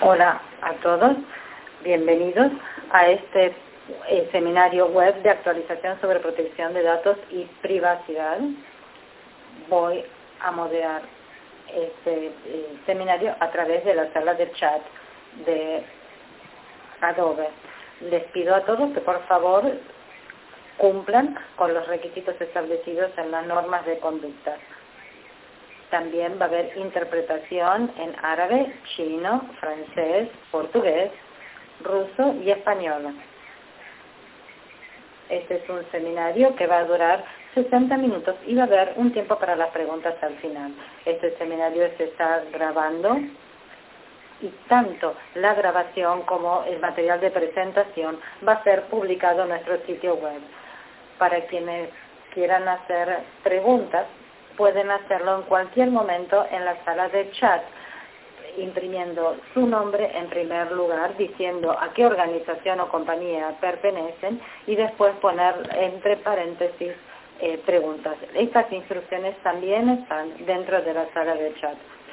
Hola a todos, bienvenidos a este seminario web de actualización sobre protección de datos y privacidad. Voy a moderar este seminario a través de la sala de chat de Adobe. Les pido a todos que por favor cumplan con los requisitos establecidos en las normas de conducta. También va a haber interpretación en árabe, chino, francés, portugués, ruso y español. Este es un seminario que va a durar 60 minutos y va a haber un tiempo para las preguntas al final. Este seminario se está grabando y tanto la grabación como el material de presentación va a ser publicado en nuestro sitio web. Para quienes quieran hacer preguntas, pueden hacerlo en cualquier momento en la sala de chat, imprimiendo su nombre en primer lugar, diciendo a qué organización o compañía pertenecen y después poner entre paréntesis preguntas. Estas instrucciones también están dentro de la sala de chat.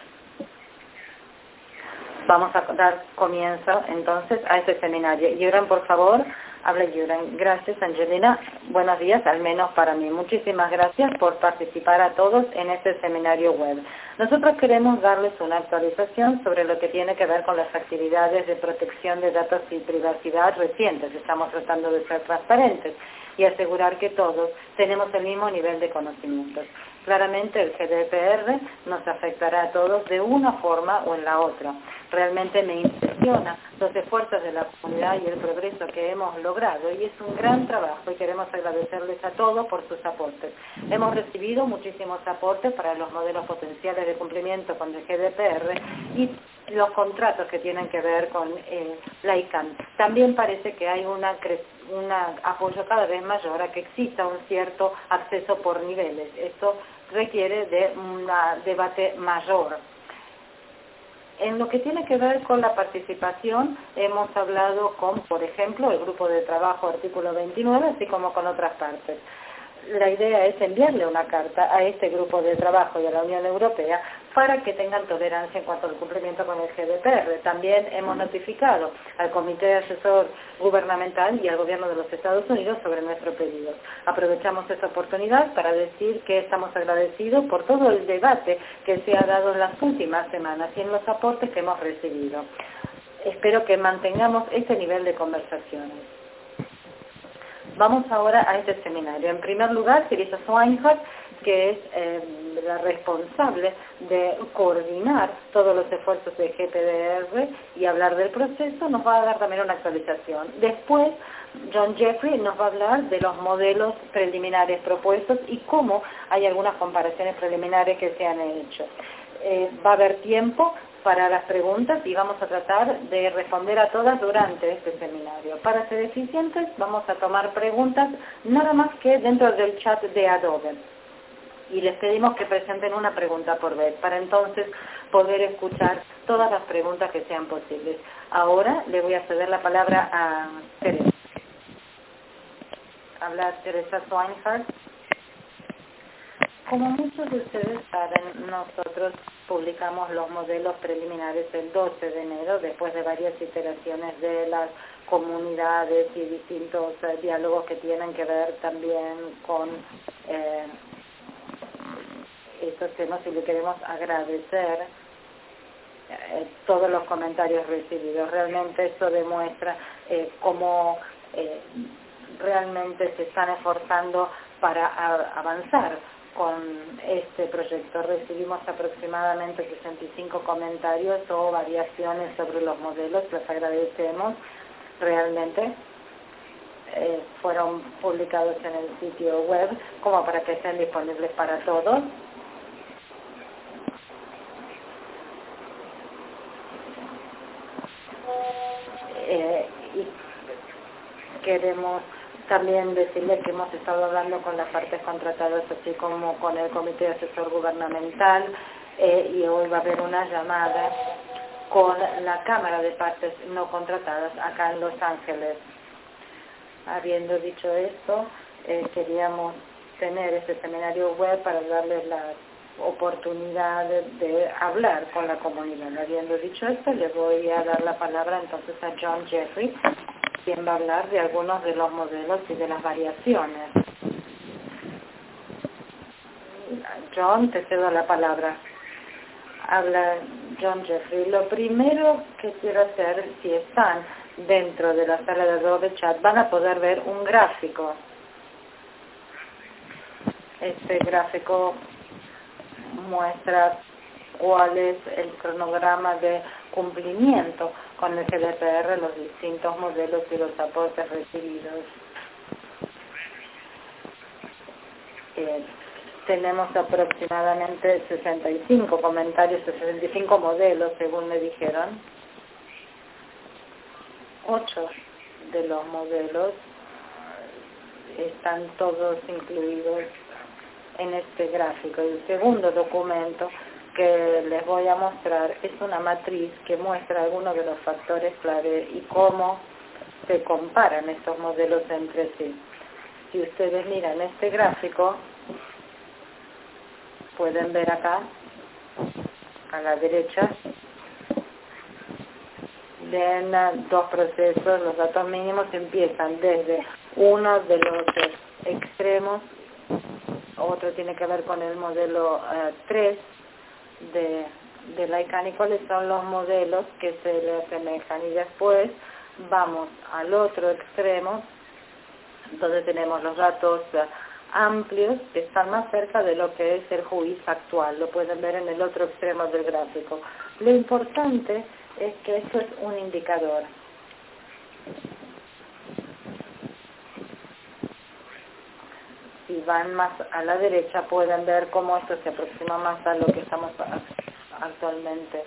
Vamos a dar comienzo entonces a este seminario. Yuran, por favor, habla Yuran. Gracias, Angelina. Buenos días, al menos para mí. Muchísimas gracias por participar a todos en este seminario web. Nosotros queremos darles una actualización sobre lo que tiene que ver con las actividades de protección de datos y privacidad recientes. Estamos tratando de ser transparentes y asegurar que todos tenemos el mismo nivel de conocimientos. Claramente el GDPR nos afectará a todos de una forma o en la otra. Realmente me impresiona los esfuerzos de la comunidad y el progreso que hemos logrado y es un gran trabajo y queremos agradecerles a todos por sus aportes. Hemos recibido muchísimos aportes para los modelos potenciales de cumplimiento con el GDPR y los contratos que tienen que ver con la ICANN. También parece que hay un apoyo cada vez mayor a que exista un cierto acceso por niveles. Esto requiere de un debate mayor. En lo que tiene que ver con la participación, hemos hablado con, por ejemplo, el grupo de trabajo artículo 29, así como con otras partes. La idea es enviarle una carta a este grupo de trabajo y a la Unión Europea para que tengan tolerancia en cuanto al cumplimiento con el GDPR. También hemos notificado al Comité Asesor Gubernamental y al Gobierno de los Estados Unidos sobre nuestro pedido. Aprovechamos esta oportunidad para decir que estamos agradecidos por todo el debate que se ha dado en las últimas semanas y en los aportes que hemos recibido. Espero que mantengamos este nivel de conversaciones. Vamos ahora a este seminario. En primer lugar, Teresa Swinehart, que es la responsable de coordinar todos los esfuerzos de GDPR y hablar del proceso, nos va a dar también una actualización. Después, John Jeffrey nos va a hablar de los modelos preliminares propuestos y cómo hay algunas comparaciones preliminares que se han hecho. Va a haber tiempo para las preguntas y vamos a tratar de responder a todas durante este seminario. Para ser eficientes vamos a tomar preguntas nada más que dentro del chat de Adobe. Y les pedimos que presenten una pregunta por vez para entonces poder escuchar todas las preguntas que sean posibles. Ahora le voy a ceder la palabra a Teresa. Habla Teresa Swinehart. Como muchos de ustedes saben, nosotros publicamos los modelos preliminares el 12 de enero, después de varias iteraciones de las comunidades y distintos diálogos que tienen que ver también con estos temas, y le queremos agradecer todos los comentarios recibidos. Realmente esto demuestra cómo realmente se están esforzando para avanzar con este proyecto. Recibimos aproximadamente 65 comentarios o variaciones sobre los modelos, les agradecemos realmente. Fueron publicados en el sitio web como para que estén disponibles para todos. Y queremos también decirle que hemos estado hablando con las partes contratadas, así como con el Comité Asesor Gubernamental, y hoy va a haber una llamada con la Cámara de Partes No Contratadas acá en Los Ángeles. Habiendo dicho esto, queríamos tener este seminario web para darles las oportunidad de hablar con la comunidad. Habiendo dicho esto, le voy a dar la palabra entonces a John Jeffrey, quien va a hablar de algunos de los modelos y de las variaciones. John, te cedo la palabra. Habla John Jeffrey. Lo primero que quiero hacer, si están dentro de la sala de Adobe Chat, van a poder ver un gráfico. Este gráfico muestra cuál es el cronograma de cumplimiento con el GDPR, los distintos modelos y los aportes recibidos. Tenemos aproximadamente 65 comentarios, 65 modelos, según me dijeron. 8 de los modelos están todos incluidos en este gráfico. Y el segundo documento que les voy a mostrar es una matriz que muestra algunos de los factores clave y cómo se comparan estos modelos entre sí. Si ustedes miran este gráfico, pueden ver acá, a la derecha, ven dos procesos. Los datos mínimos empiezan desde uno de los extremos, otro tiene que ver con el modelo 3 de la ICANN y cuáles son los modelos que se le asemejan. Y después vamos al otro extremo, donde tenemos los datos amplios que están más cerca de lo que es el juicio actual. Lo pueden ver en el otro extremo del gráfico. Lo importante es que esto es un indicador. Si van más a la derecha pueden ver cómo esto se aproxima más a lo que estamos actualmente.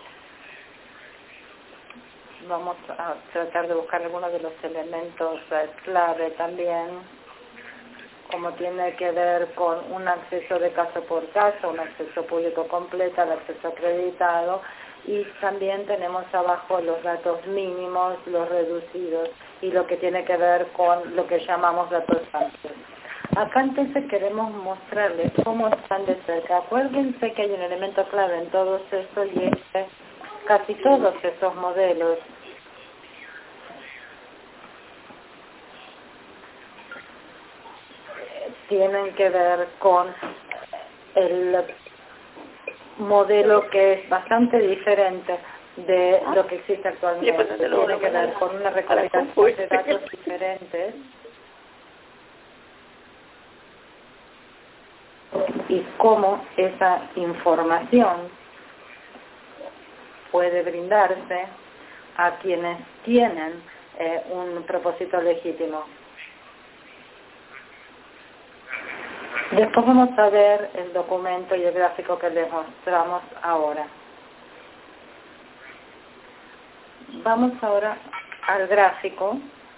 Vamos a tratar de buscar algunos de los elementos clave también, como tiene que ver con un acceso de caso por caso, un acceso público completo, el acceso acreditado, y también tenemos abajo los datos mínimos, los reducidos, y lo que tiene que ver con lo que llamamos datos amplios. Acá entonces queremos mostrarles cómo están de cerca. Acuérdense que hay un elemento clave en todos estos y es que casi todos esos modelos tienen que ver con el modelo que es bastante diferente de lo que existe actualmente. Tiene que ver con una recopilación de datos diferentes y cómo esa información puede brindarse a quienes tienen un propósito legítimo. Después vamos a ver el documento y el gráfico que les mostramos ahora. Vamos ahora al gráfico.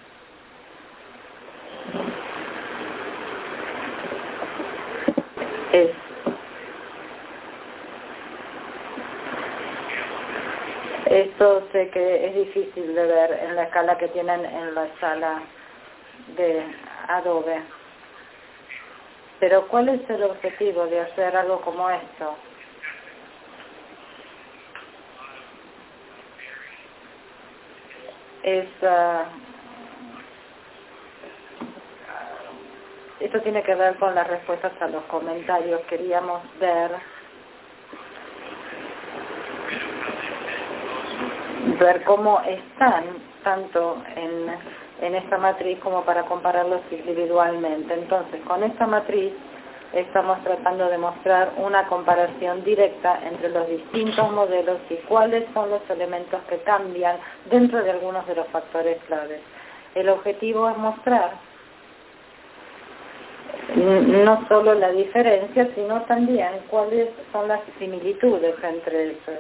Esto sé que es difícil de ver en la escala que tienen en la sala de Adobe. Pero ¿cuál es el objetivo de hacer algo como esto? Esto tiene que ver con las respuestas a los comentarios. Queríamos ver cómo están tanto en esta matriz como para compararlos individualmente. Entonces, con esta matriz estamos tratando de mostrar una comparación directa entre los distintos modelos y cuáles son los elementos que cambian dentro de algunos de los factores claves. El objetivo es mostrar no solo la diferencia, sino también cuáles son las similitudes entre esos.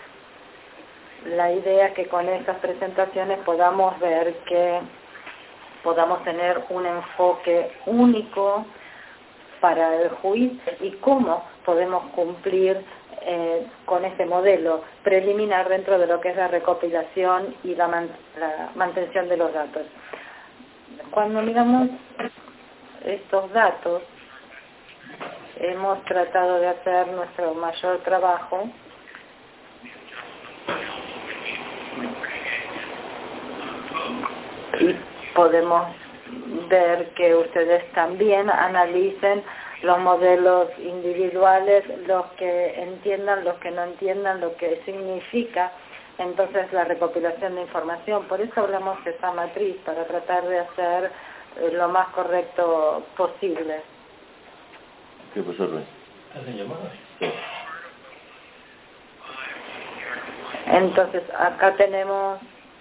La idea es que con estas presentaciones podamos ver que podamos tener un enfoque único para el juicio y cómo podemos cumplir con este modelo preliminar dentro de lo que es la recopilación y la mantención de los datos. Cuando miramos estos datos, hemos tratado de hacer nuestro mayor trabajo y podemos ver que ustedes también analicen los modelos individuales, los que entiendan, los que no entiendan lo que significa entonces la recopilación de información. Por eso hablamos de esa matriz, para tratar de hacer lo más correcto posible. ¿Qué pasó, Rey? ¿Hacen llamadas? Sí. Entonces, acá tenemos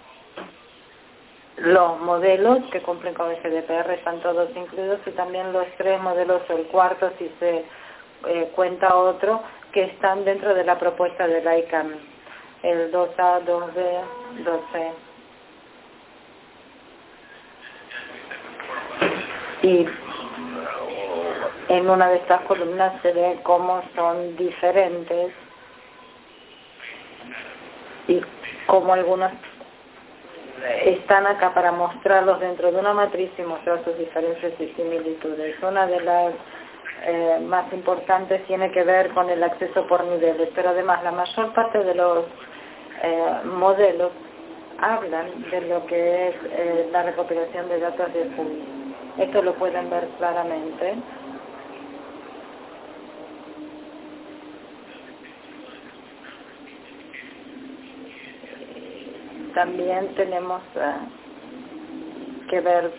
los modelos que cumplen con el GDPR, están todos incluidos, y también los 3 modelos, o el cuarto si se cuenta otro, que están dentro de la propuesta del ICANN, el 2A, 2B, 2C. Y en una de estas columnas se ve cómo son diferentes y cómo algunos están acá para mostrarlos dentro de una matriz y mostrar sus diferencias y similitudes. Una de las más importantes tiene que ver con el acceso por niveles, pero además la mayor parte de los modelos hablan de lo que es la recopilación de datos de FUI. Esto lo pueden ver claramente. También tenemos que ver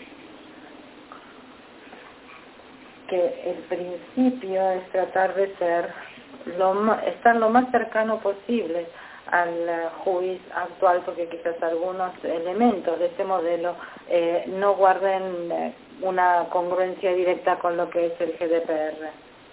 que el principio es tratar de estar lo más cercano posible al juiz actual, porque quizás algunos elementos de este modelo no guarden una congruencia directa con lo que es el GDPR.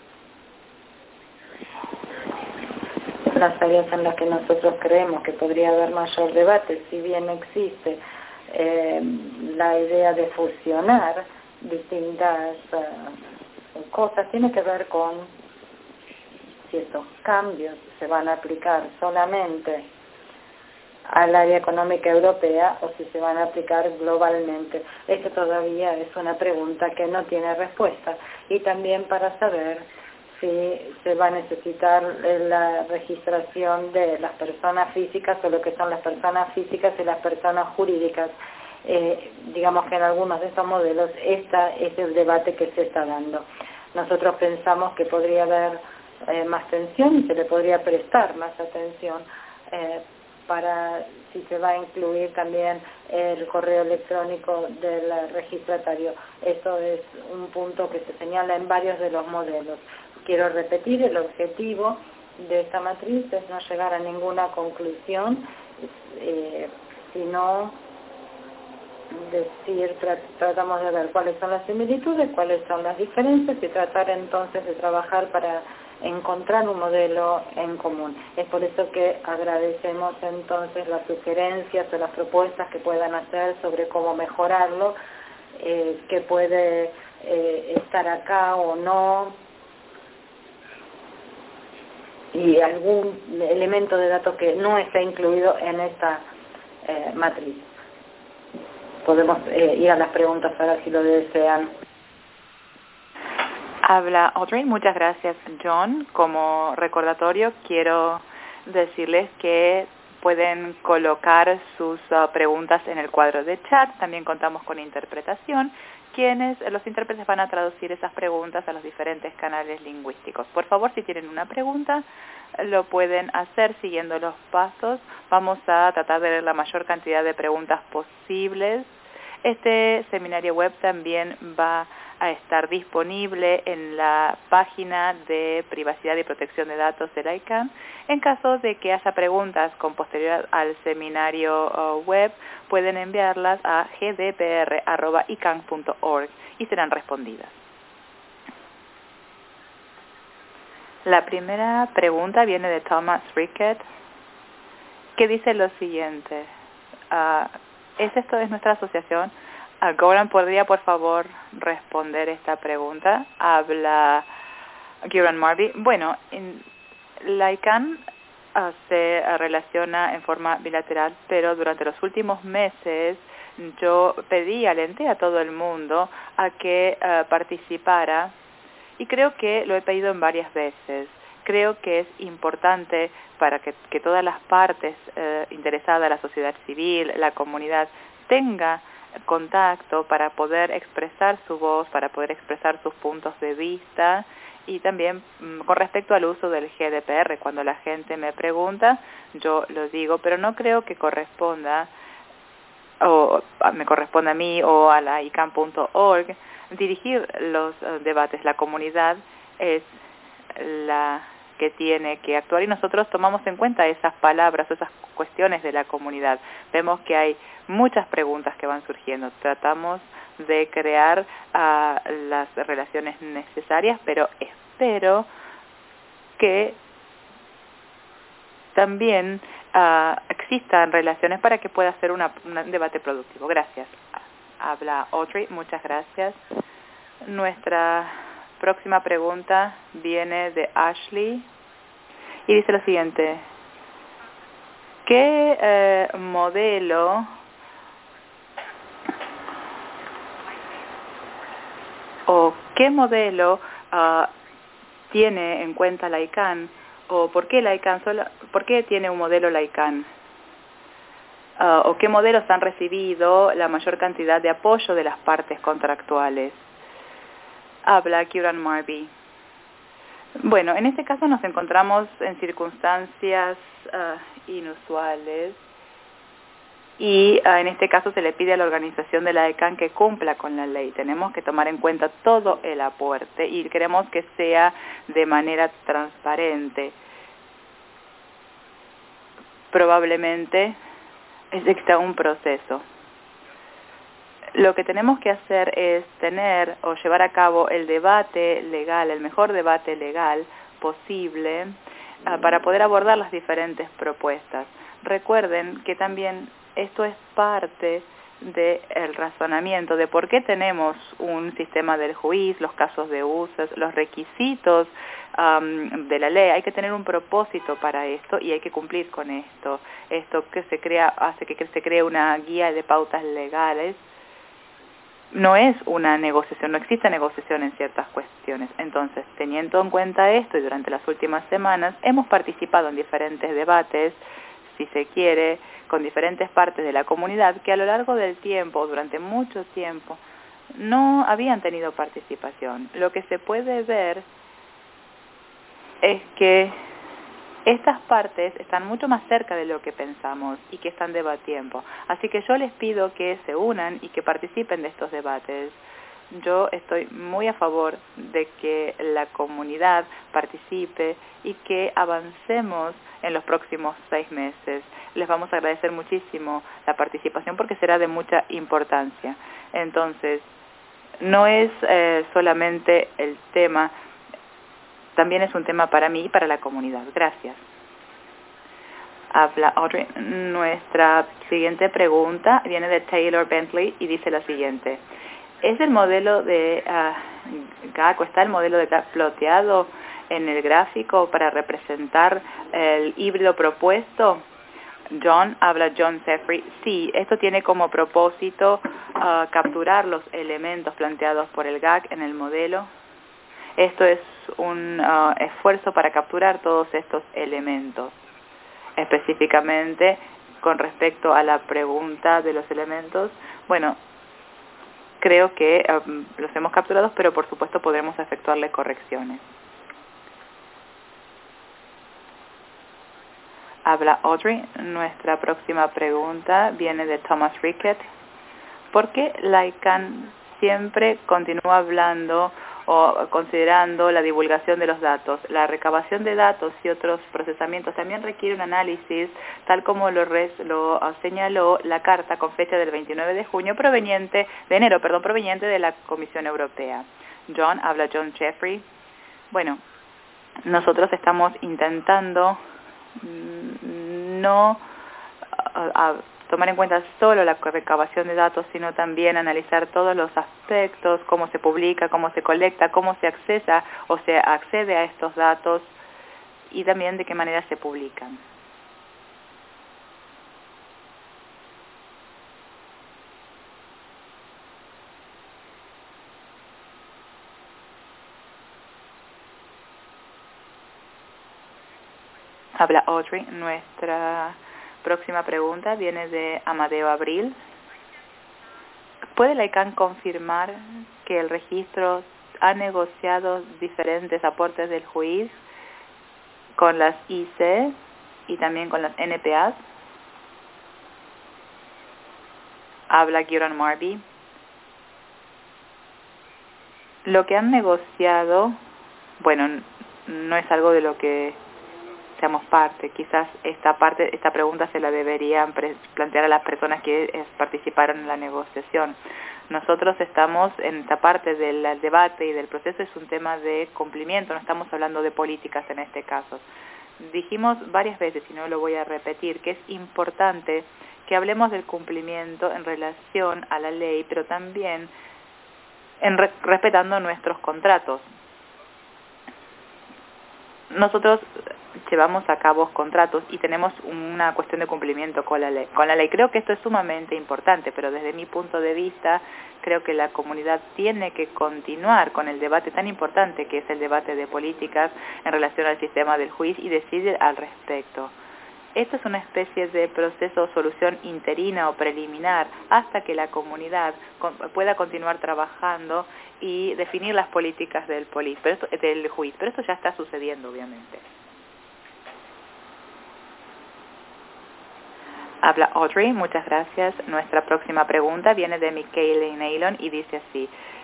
Las áreas en las que nosotros creemos que podría haber mayor debate, si bien existe la idea de fusionar distintas cosas, tiene que ver con si estos cambios se van a aplicar solamente al área económica europea o si se van a aplicar globalmente. Esto todavía es una pregunta que no tiene respuesta, y también para saber si se va a necesitar la registración de las personas físicas o lo que son las personas físicas y las personas jurídicas. Digamos que en algunos de estos modelos este es el debate que se está dando. Nosotros pensamos que podría haber más atención y se le podría prestar más atención para si se va a incluir también el correo electrónico del registratario. Esto es un punto que se señala en varios de los modelos. Quiero repetir, el objetivo de esta matriz es no llegar a ninguna conclusión, sino tratamos de ver cuáles son las similitudes, cuáles son las diferencias, y tratar entonces de trabajar para encontrar un modelo en común. Es por eso que agradecemos entonces las sugerencias o las propuestas que puedan hacer sobre cómo mejorarlo, que puede estar acá o no, y algún elemento de datos que no está incluido en esta matriz. Podemos ir a las preguntas ahora si lo desean. Habla Audrey, muchas gracias, John. Como recordatorio, quiero decirles que pueden colocar sus preguntas en el cuadro de chat. También contamos con interpretación, los intérpretes van a traducir esas preguntas a los diferentes canales lingüísticos. Por favor, si tienen una pregunta, lo pueden hacer siguiendo los pasos. Vamos a tratar de ver la mayor cantidad de preguntas posibles. Este seminario web también va a estar disponible en la página de privacidad y protección de datos del ICANN. En caso de que haya preguntas con posterioridad al seminario web, pueden enviarlas a gdpr@icann.org y serán respondidas. La primera pregunta viene de Thomas Rickett, que dice lo siguiente. ¿Es nuestra asociación? Goran, ¿podría por favor responder esta pregunta? Habla Goran Marby. Bueno, la ICANN se relaciona en forma bilateral, pero durante los últimos meses yo alenté a todo el mundo a que participara y creo que lo he pedido en varias veces. Creo que es importante para que todas las partes interesadas, la sociedad civil, la comunidad, tenga contacto para poder expresar su voz, para poder expresar sus puntos de vista, y también con respecto al uso del GDPR. Cuando la gente me pregunta, yo lo digo, pero no creo que corresponda, o me corresponde a mí o a la ICANN.org, dirigir los debates. La comunidad es la que tiene que actuar y nosotros tomamos en cuenta esas palabras, esas cuestiones de la comunidad. Vemos que hay muchas preguntas que van surgiendo. Tratamos de crear las relaciones necesarias, pero espero que también existan relaciones para que pueda ser un debate productivo. Gracias. Habla Audrey, muchas gracias. Nuestra próxima pregunta viene de Ashley y dice lo siguiente: ¿qué modelo tiene en cuenta la ICANN, o por qué tiene un modelo la ICANN? ¿O qué modelos han recibido la mayor cantidad de apoyo de las partes contractuales? Habla Kieran Marby. Bueno, en este caso nos encontramos en circunstancias inusuales y en este caso se le pide a la organización de la ICANN que cumpla con la ley. Tenemos que tomar en cuenta todo el aporte y queremos que sea de manera transparente. Probablemente exista un proceso. Lo que tenemos que hacer es tener o llevar a cabo el debate legal, el mejor debate legal posible para poder abordar las diferentes propuestas. Recuerden que también esto es parte del razonamiento de por qué tenemos un sistema del juiz, los casos de usos, los requisitos de la ley. Hay que tener un propósito para esto y hay que cumplir con esto. Esto que se crea hace que se cree una guía de pautas legales. No es una negociación, no existe negociación en ciertas cuestiones. Entonces, teniendo en cuenta esto y durante las últimas semanas, hemos participado en diferentes debates, si se quiere, con diferentes partes de la comunidad que a lo largo del tiempo, durante mucho tiempo, no habían tenido participación. Lo que se puede ver es que estas partes están mucho más cerca de lo que pensamos y que están debatiendo. Así que yo les pido que se unan y que participen de estos debates. Yo estoy muy a favor de que la comunidad participe y que avancemos en los próximos 6 meses. Les vamos a agradecer muchísimo la participación porque será de mucha importancia. Entonces, no es solamente el tema, también es un tema para mí y para la comunidad. Gracias. Habla Audrey. Nuestra siguiente pregunta viene de Taylor Bentley y dice lo siguiente: ¿es el modelo de GAC o está el modelo de GAC ploteado en el gráfico para representar el híbrido propuesto? Habla John Jeffrey. Sí, esto tiene como propósito capturar los elementos planteados por el GAC en el modelo. Esto es un esfuerzo para capturar todos estos elementos. Específicamente, con respecto a la pregunta de los elementos, bueno, creo que los hemos capturado, pero por supuesto podremos efectuarle correcciones. Habla Audrey. Nuestra próxima pregunta viene de Thomas Rickett. ¿Por qué la ICANN siempre continúa hablando o considerando la divulgación de los datos? La recabación de datos y otros procesamientos también requiere un análisis, tal como lo señaló la carta con fecha del 29 de enero, proveniente de la Comisión Europea. Habla John Jeffrey. Bueno, nosotros estamos intentando no tomar en cuenta solo la recabación de datos, sino también analizar todos los aspectos, cómo se publica, cómo se colecta, cómo se accesa o se accede a estos datos y también de qué manera se publican. Habla Audrey. Nuestra próxima pregunta viene de Amadeo Abril. ¿Puede la ICANN confirmar que el registro ha negociado diferentes aportes del juiz con las IC y también con las NPAs? Habla Kieran Marby. Lo que han negociado, bueno, no es algo de lo que seamos parte. Quizás esta pregunta se la deberían plantear a las personas que participaron en la negociación. Nosotros estamos en esta parte del debate y del proceso, es un tema de cumplimiento, no estamos hablando de políticas en este caso. Dijimos varias veces, y no lo voy a repetir, que es importante que hablemos del cumplimiento en relación a la ley, pero también respetando nuestros contratos. Nosotros llevamos a cabo contratos y tenemos una cuestión de cumplimiento con la ley. Creo que esto es sumamente importante, pero desde mi punto de vista creo que la comunidad tiene que continuar con el debate tan importante que es el debate de políticas en relación al sistema del juicio y decidir al respecto. Esto es una especie de proceso o solución interina o preliminar hasta que la comunidad pueda continuar trabajando y definir las políticas del juicio. Pero esto ya está sucediendo, obviamente. Habla Audrey, muchas gracias. Nuestra próxima pregunta viene de Michaela Naylon y dice así.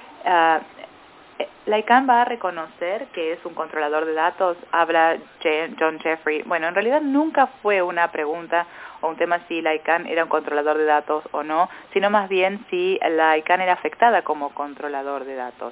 ¿La ICANN va a reconocer que es un controlador de datos? Habla John Jeffrey. Bueno, en realidad nunca fue una pregunta o un tema si la ICANN era un controlador de datos o no, sino más bien si la ICANN era afectada como controlador de datos.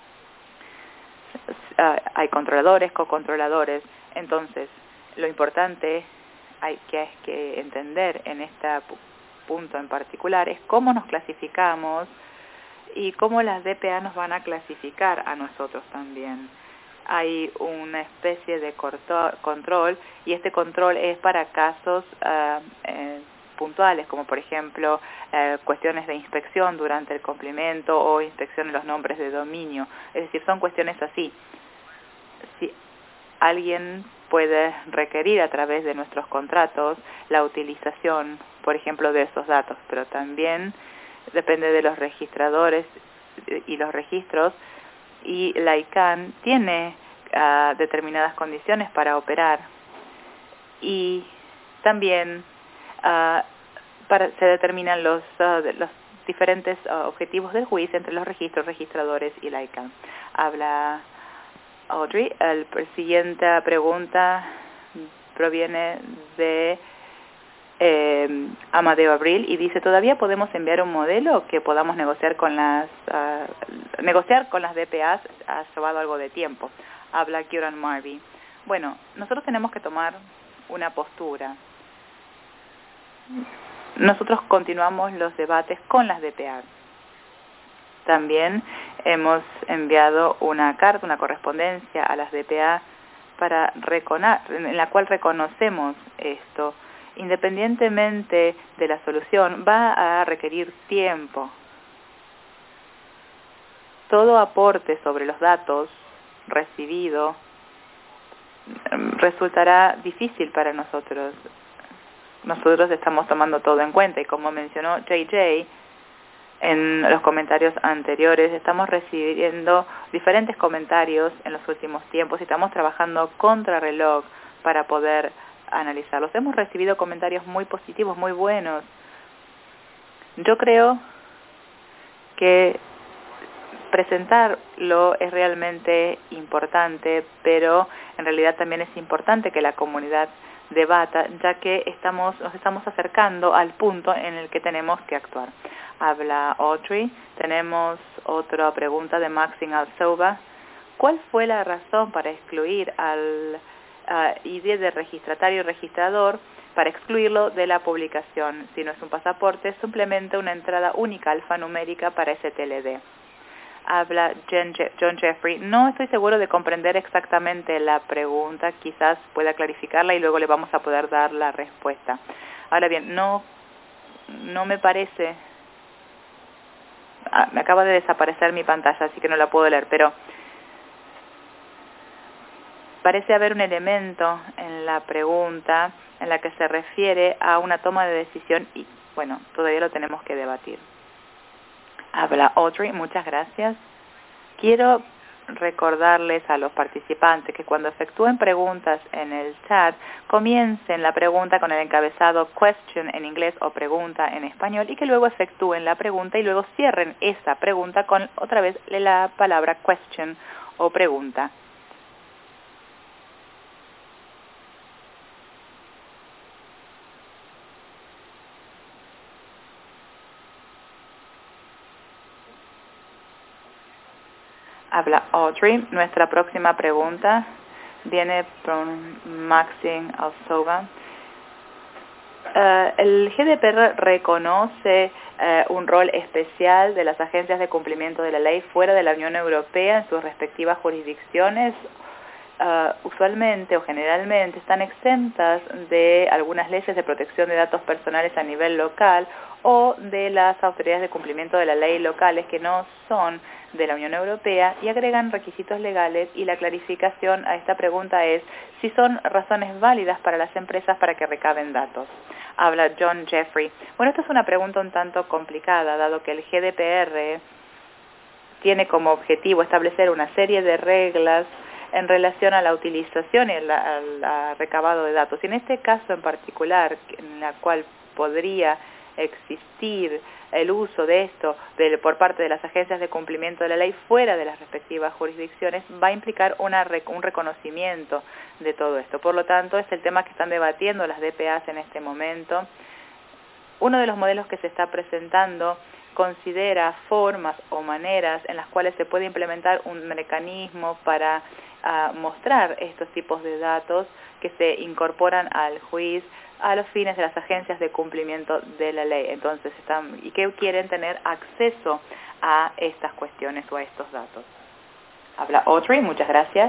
Hay controladores, cocontroladores. Entonces, lo importante hay que entender en este punto en particular es cómo nos clasificamos y cómo las DPA nos van a clasificar a nosotros también. Hay una especie de control y este control es para casos puntuales, como por ejemplo cuestiones de inspección durante el cumplimiento o inspección de los nombres de dominio. Es decir, son cuestiones así. Si alguien puede requerir a través de nuestros contratos la utilización, por ejemplo, de esos datos, pero también depende de los registradores y los registros, y la ICANN tiene determinadas condiciones para operar y también se determinan los diferentes objetivos del juicio entre los registros, registradores y la ICANN. Habla Audrey. La siguiente pregunta proviene de Amadeo Abril y dice: ¿todavía podemos enviar un modelo que podamos negociar con las DPAs? Ha llevado algo de tiempo. Habla Kieran Marby. Bueno, nosotros tenemos que tomar una postura. Nosotros continuamos los debates con las DPAs. También hemos enviado una carta, una correspondencia a las DPA en la cual reconocemos esto. Independientemente de la solución, va a requerir tiempo. Todo aporte sobre los datos recibido resultará difícil para nosotros. Nosotros estamos tomando todo en cuenta y como mencionó JJ en los comentarios anteriores, estamos recibiendo diferentes comentarios en los últimos tiempos y estamos trabajando contrarreloj para poder analizarlos. Hemos recibido comentarios muy positivos, muy buenos. Yo creo que presentarlo es realmente importante, pero en realidad también es importante que la comunidad debata, ya que nos estamos acercando al punto en el que tenemos que actuar. Habla Audrey. Tenemos otra pregunta de Maxine Alsova. ¿Cuál fue la razón para excluir al ID de registratario y registrador, para excluirlo de la publicación? Si no es un pasaporte, es simplemente una entrada única alfanumérica para STLD. Habla John Jeffrey. No estoy seguro de comprender exactamente la pregunta, quizás pueda clarificarla y luego le vamos a poder dar la respuesta. Ahora bien, no me parece... me acaba de desaparecer mi pantalla, así que no la puedo leer, pero parece haber un elemento en la pregunta en la que se refiere a una toma de decisión y, bueno, todavía lo tenemos que debatir. Habla Audrey, muchas gracias. Quiero recordarles a los participantes que cuando efectúen preguntas en el chat, comiencen la pregunta con el encabezado question en inglés o pregunta en español y que luego efectúen la pregunta y luego cierren esa pregunta con otra vez la palabra question o pregunta. Habla Audrey. Nuestra próxima pregunta viene por Maxine Alsova. El GDPR reconoce un rol especial de las agencias de cumplimiento de la ley fuera de la Unión Europea en sus respectivas jurisdicciones. Usualmente o generalmente están exentas de algunas leyes de protección de datos personales a nivel local o de las autoridades de cumplimiento de la ley locales que no son de la Unión Europea y agregan requisitos legales, y la clarificación a esta pregunta es si son razones válidas para las empresas para que recaben datos. Habla John Jeffrey. Bueno, esta es una pregunta un tanto complicada, dado que el GDPR tiene como objetivo establecer una serie de reglas en relación a la utilización y al recabado de datos. Y en este caso en particular, en la cual podría existir el uso de esto por parte de las agencias de cumplimiento de la ley fuera de las respectivas jurisdicciones, va a implicar un reconocimiento de todo esto. Por lo tanto, es el tema que están debatiendo las DPAs en este momento. Uno de los modelos que se está presentando considera formas o maneras en las cuales se puede implementar un mecanismo para mostrar estos tipos de datos que se incorporan al juicio a los fines de las agencias de cumplimiento de la ley. Entonces, y que quieren tener acceso a estas cuestiones o a estos datos. Habla Audrey, muchas gracias.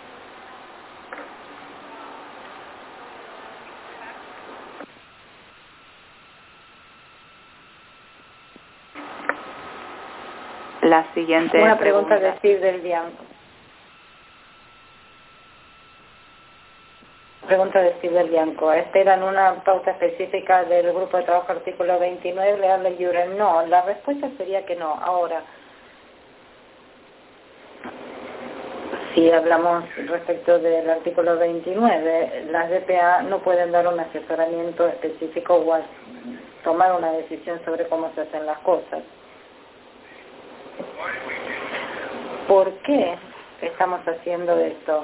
La siguiente Una pregunta de Steve del Bianco. Pregunta de Steve del Bianco. ¿Esperan una pauta específica del grupo de trabajo artículo 29? Le habla Yuren. No, la respuesta sería que no. Ahora, si hablamos respecto del artículo 29, las DPA no pueden dar un asesoramiento específico o tomar una decisión sobre cómo se hacen las cosas. ¿Por qué estamos haciendo esto?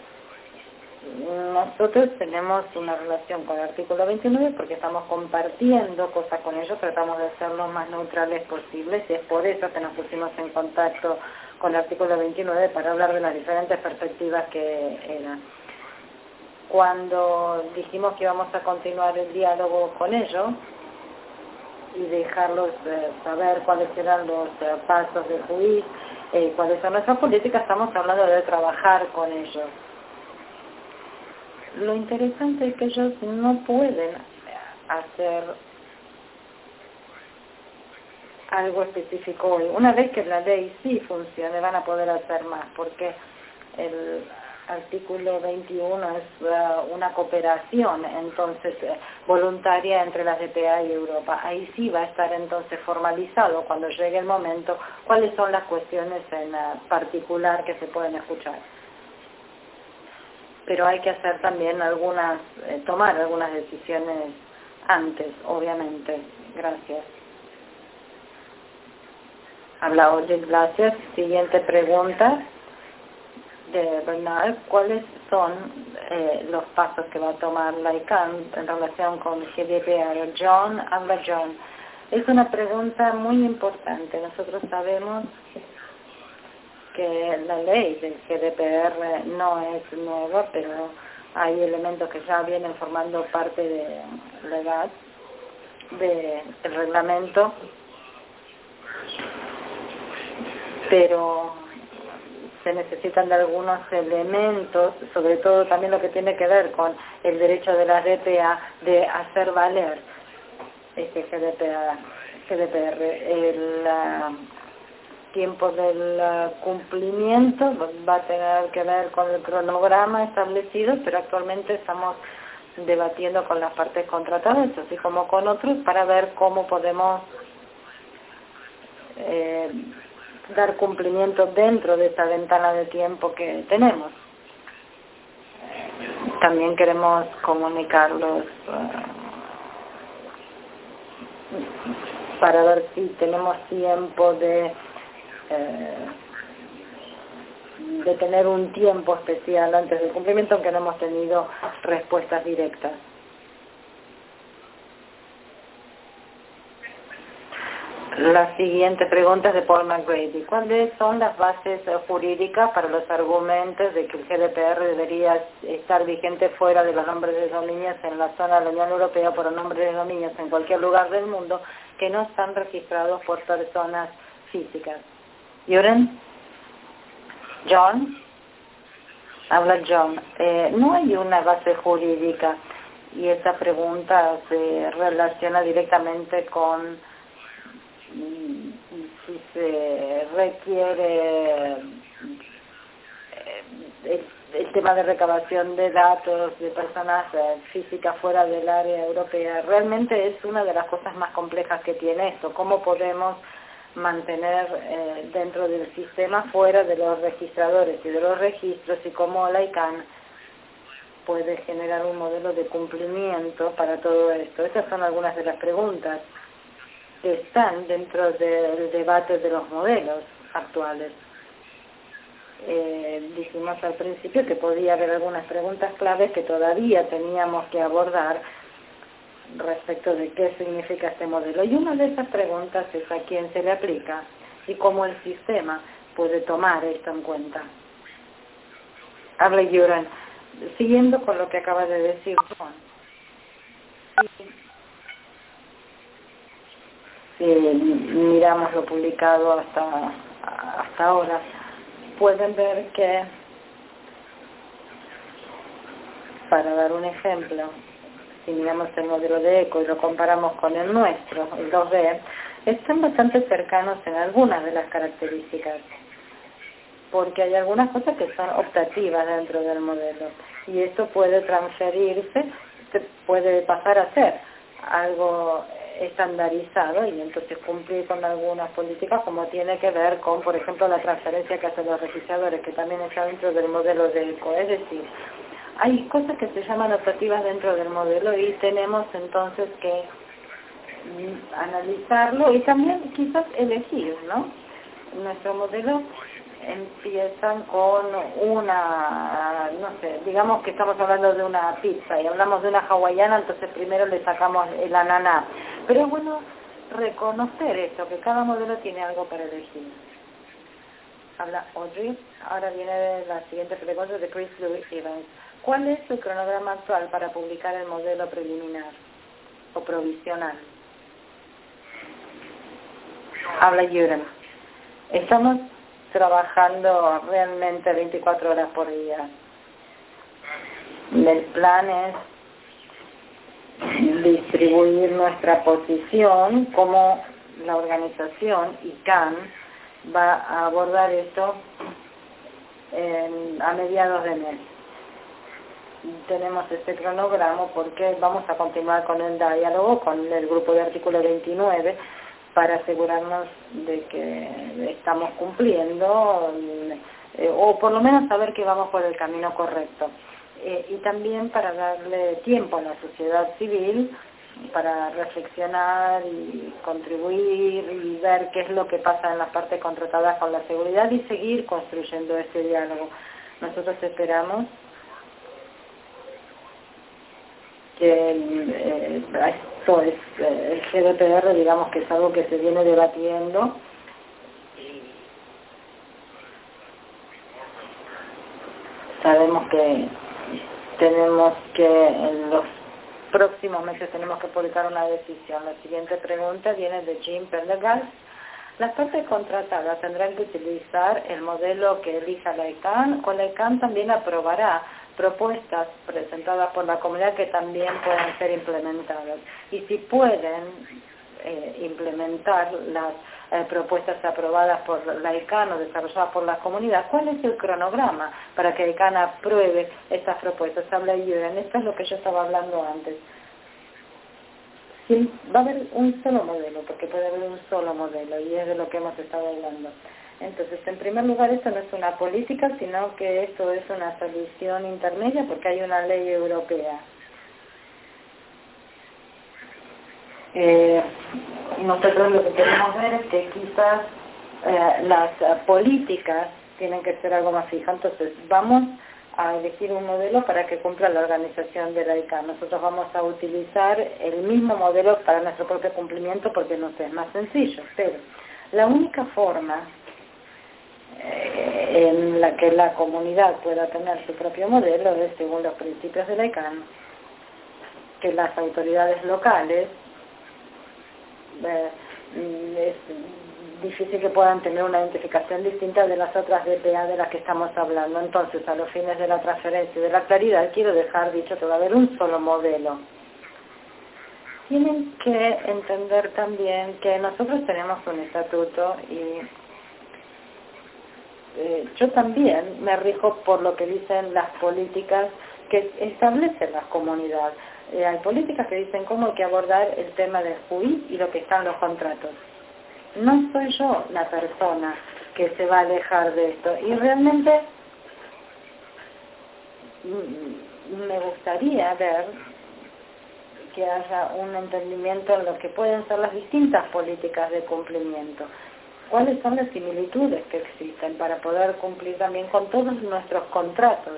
Nosotros tenemos una relación con el artículo 29 porque estamos compartiendo cosas con ellos, tratamos de ser lo más neutrales posibles y es por eso que nos pusimos en contacto con el artículo 29 para hablar de las diferentes perspectivas que eran. Cuando dijimos que íbamos a continuar el diálogo con ellos y dejarlos saber cuáles eran los pasos del juicio, cuáles son nuestras políticas, estamos hablando de trabajar con ellos. Lo interesante es que ellos no pueden hacer algo específico hoy. Una vez que la ley sí funcione, van a poder hacer más, porque el artículo 21 es una cooperación entonces voluntaria entre las DPA y Europa. Ahí sí va a estar entonces formalizado cuando llegue el momento cuáles son las cuestiones en particular que se pueden escuchar. Pero hay que hacer también tomar algunas decisiones antes, obviamente. Gracias. Habla Oye, gracias. Siguiente pregunta de Bernard. ¿Cuáles son los pasos que va a tomar la ICANN en relación con GDPR? John, habla John. Es una pregunta muy importante. Nosotros sabemos que la ley del GDPR no es nueva, pero hay elementos que ya vienen formando parte de la edad del reglamento, pero se necesitan de algunos elementos, sobre todo también lo que tiene que ver con el derecho de la DPA de hacer valer este GDPR. tiempo del cumplimiento va a tener que ver con el cronograma establecido, pero actualmente estamos debatiendo con las partes contratadas, así como con otros, para ver cómo podemos dar cumplimiento dentro de esta ventana de tiempo que tenemos. También queremos comunicarlos para ver si tenemos tiempo de tener un tiempo especial antes del cumplimiento, aunque no hemos tenido respuestas directas. La siguiente pregunta es de Paul McGrady. ¿Cuáles son las bases jurídicas para los argumentos de que el GDPR debería estar vigente fuera de los nombres de dominios en la zona de la Unión Europea por los nombres de dominios en cualquier lugar del mundo que no están registrados por personas físicas? Yuren? John? Habla John. No hay una base jurídica y esta pregunta se relaciona directamente con si se requiere el tema de recabación de datos de personas físicas fuera del área europea. Realmente es una de las cosas más complejas que tiene esto. ¿Cómo podemos mantener dentro del sistema fuera de los registradores y de los registros, y cómo la ICANN puede generar un modelo de cumplimiento para todo esto? Esas son algunas de las preguntas que están dentro del debate de los modelos actuales. Dijimos al principio que podía haber algunas preguntas claves que todavía teníamos que abordar respecto de qué significa este modelo. Y una de esas preguntas es a quién se le aplica y cómo el sistema puede tomar esto en cuenta. Habla Yuran. Siguiendo con lo que acaba de decir John. Si miramos lo publicado hasta ahora, pueden ver que, para dar un ejemplo, si miramos el modelo de ECO y lo comparamos con el nuestro, el 2D, están bastante cercanos en algunas de las características, porque hay algunas cosas que son optativas dentro del modelo, y esto puede transferirse, puede pasar a ser algo estandarizado y entonces cumplir con algunas políticas, como tiene que ver con, por ejemplo, la transferencia que hacen los registradores, que también está dentro del modelo de ECO. Es decir, hay cosas que se llaman optativas dentro del modelo y tenemos entonces que analizarlo y también quizás elegir, ¿no? Nuestro modelo empiezan con una, no sé, digamos que estamos hablando de una pizza y hablamos de una hawaiana, entonces primero le sacamos el ananá. Pero es bueno reconocer esto, que cada modelo tiene algo para elegir. Habla Audrey. Ahora viene la siguiente pregunta de Chris Louis Evans. ¿Cuál es su cronograma actual para publicar el modelo preliminar o provisional? Habla Yuran. Estamos trabajando realmente 24 horas por día. El plan es distribuir nuestra posición, como la organización ICANN va a abordar esto a mediados de mes. Tenemos este cronograma porque vamos a continuar con el diálogo con el grupo de artículo 29 para asegurarnos de que estamos cumpliendo o por lo menos saber que vamos por el camino correcto. Y también para darle tiempo a la sociedad civil para reflexionar y contribuir y ver qué es lo que pasa en las partes contratadas con la seguridad y seguir construyendo este diálogo. Nosotros esperamos que esto es el GDPR, digamos que es algo que se viene debatiendo. Sabemos que tenemos que en los próximos meses tenemos que publicar una decisión. La siguiente pregunta viene de Jim Pendergast. Las partes contratadas tendrán que utilizar el modelo que elija la ICANN, o la ICANN también aprobará propuestas presentadas por la comunidad que también pueden ser implementadas. Y si pueden implementar las propuestas aprobadas por la ICANN o desarrolladas por la comunidad. ¿Cuál es el cronograma para que ICANN apruebe estas propuestas? Habla Jürgen, esto es lo que yo estaba hablando antes. Sí, va a haber un solo modelo, porque puede haber un solo modelo, y es de lo que hemos estado hablando. Entonces, en primer lugar, esto no es una política, sino que esto es una solución intermedia, porque hay una ley europea. Nosotros lo que queremos ver es que quizás las políticas tienen que ser algo más fijas. Entonces, vamos a elegir un modelo para que cumpla la organización de la ICANN. Nosotros vamos a utilizar el mismo modelo para nuestro propio cumplimiento porque nos es más sencillo, pero la única forma en la que la comunidad pueda tener su propio modelo es según los principios de la ICANN, que las autoridades locales es difícil que puedan tener una identificación distinta de las otras DPA de las que estamos hablando. Entonces, a los fines de la transferencia y de la claridad, quiero dejar dicho que va a haber un solo modelo. Tienen que entender también que nosotros tenemos un estatuto y yo también me rijo por lo que dicen las políticas que establecen las comunidades. Hay políticas que dicen cómo hay que abordar el tema del juicio y lo que está en los contratos. No soy yo la persona que se va a alejar de esto. Y realmente me gustaría ver que haya un entendimiento en lo que pueden ser las distintas políticas de cumplimiento. ¿Cuáles son las similitudes que existen para poder cumplir también con todos nuestros contratos?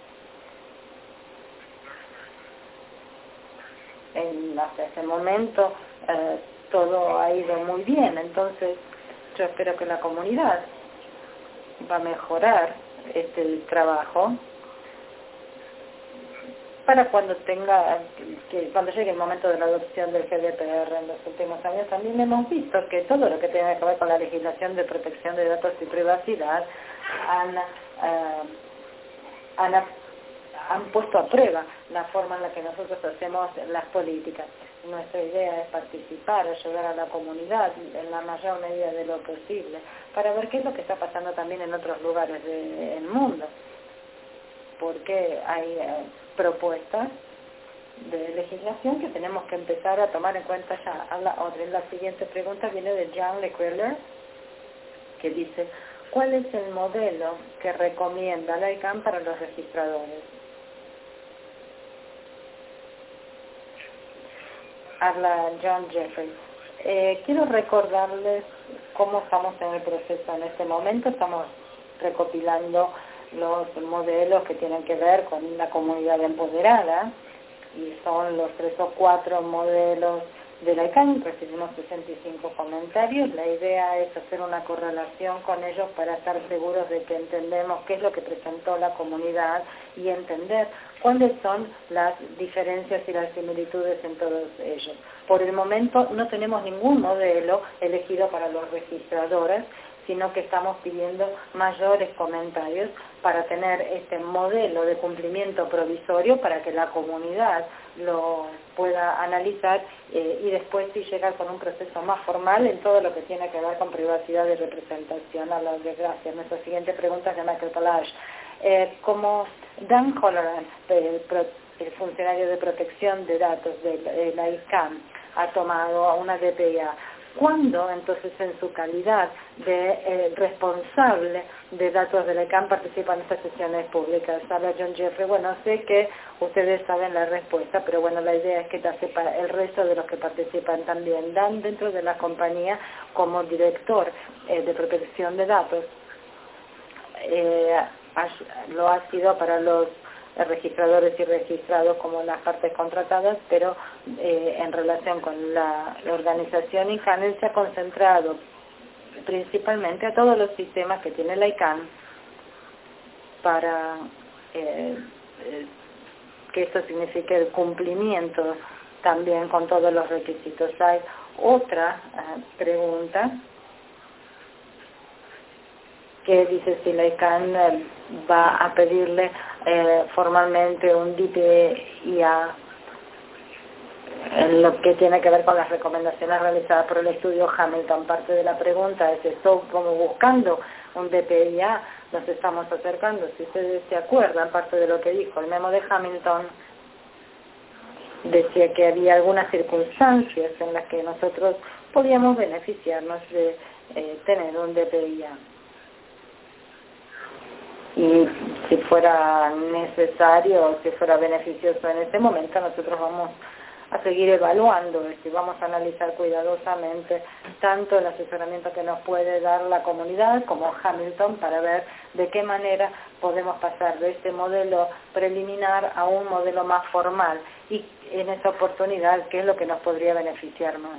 Hasta ese momento todo ha ido muy bien, entonces yo espero que la comunidad va a mejorar este trabajo para cuando cuando llegue el momento de la adopción del GDPR en los últimos años. También hemos visto que todo lo que tiene que ver con la legislación de protección de datos y privacidad han puesto a prueba la forma en la que nosotros hacemos las políticas. Nuestra idea es participar, ayudar a la comunidad en la mayor medida de lo posible, para ver qué es lo que está pasando también en otros lugares del mundo, porque hay propuestas de legislación que tenemos que empezar a tomar en cuenta ya. La siguiente pregunta viene de Jan Lequeller, que dice, ¿cuál es el modelo que recomienda la ICANN para los registradores? Habla John Jeffrey. Quiero recordarles cómo estamos en el proceso en este momento. Estamos recopilando los modelos que tienen que ver con la comunidad empoderada y son los 3 o 4 modelos de la ICANN. Recibimos 65 comentarios. La idea es hacer una correlación con ellos para estar seguros de que entendemos qué es lo que presentó la comunidad y entender cuáles son las diferencias y las similitudes en todos ellos. Por el momento no tenemos ningún modelo elegido para los registradores, sino que estamos pidiendo mayores comentarios para tener este modelo de cumplimiento provisorio para que la comunidad lo pueda analizar y después sí llegar con un proceso más formal en todo lo que tiene que ver con privacidad y representación. A la desgracia. Nuestra siguiente pregunta es de Michael Palage. Como Dan Holloran, el funcionario de protección de datos de la ICANN, ha tomado una DPA, ¿cuándo entonces en su calidad de responsable de datos de la ICANN participa en estas sesiones públicas? Habla John Jeffrey. Bueno, sé que ustedes saben la respuesta, pero bueno, la idea es que para el resto de los que participan también. Dan, dentro de la compañía, como director de protección de datos, lo ha sido para los registradores y registrados como las partes contratadas, pero en relación con la organización ICANN se ha concentrado principalmente a todos los sistemas que tiene la ICANN para que esto signifique el cumplimiento también con todos los requisitos. Hay otra pregunta que dice si la ICANN va a pedirle formalmente un DPIA En lo que tiene que ver con las recomendaciones realizadas por el estudio Hamilton, parte de la pregunta es esto, como buscando un DPIA, nos estamos acercando. Si ustedes se acuerdan, parte de lo que dijo el memo de Hamilton, decía que había algunas circunstancias en las que nosotros podíamos beneficiarnos de tener un DPIA. Y si fuera necesario, si fuera beneficioso en este momento, nosotros vamos a seguir evaluando esto y vamos a analizar cuidadosamente tanto el asesoramiento que nos puede dar la comunidad como Hamilton para ver de qué manera podemos pasar de este modelo preliminar a un modelo más formal y en esa oportunidad qué es lo que nos podría beneficiar más.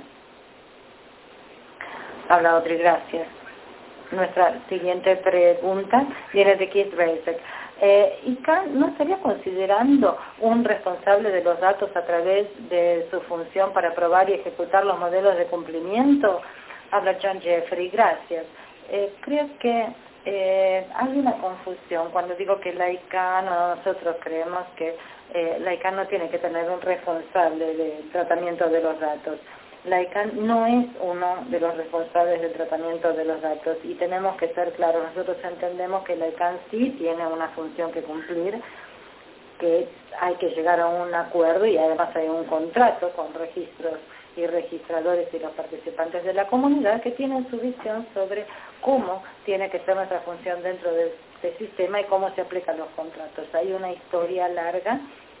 Habla Audrey, gracias. Nuestra siguiente pregunta viene de Keith Rasek. ¿ICANN no estaría considerando un responsable de los datos a través de su función para probar y ejecutar los modelos de cumplimiento? Habla John Jeffrey, gracias. Creo que hay una confusión cuando digo que la ICANN, nosotros creemos que la ICANN no tiene que tener un responsable de tratamiento de los datos. La ICANN no es uno de los responsables del tratamiento de los datos y tenemos que ser claros, nosotros entendemos que la ICANN sí tiene una función que cumplir, que hay que llegar a un acuerdo y además hay un contrato con registros y registradores y los participantes de la comunidad que tienen su visión sobre cómo tiene que ser nuestra función dentro de este sistema y cómo se aplican los contratos. Hay una historia larga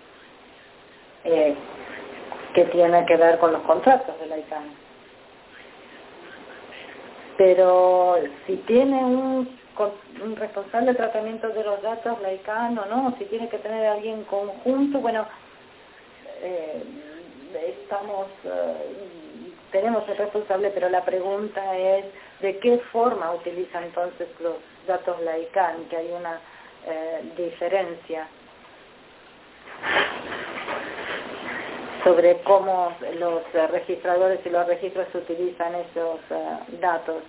que tiene que ver con los contratos de la ICANN. Pero si tiene un responsable de tratamiento de los datos, la ICANN o no, si tiene que tener a alguien conjunto, bueno, tenemos el responsable, pero la pregunta es de qué forma utiliza entonces los datos la ICANN, que hay una diferencia sobre cómo los registradores y los registros utilizan esos datos.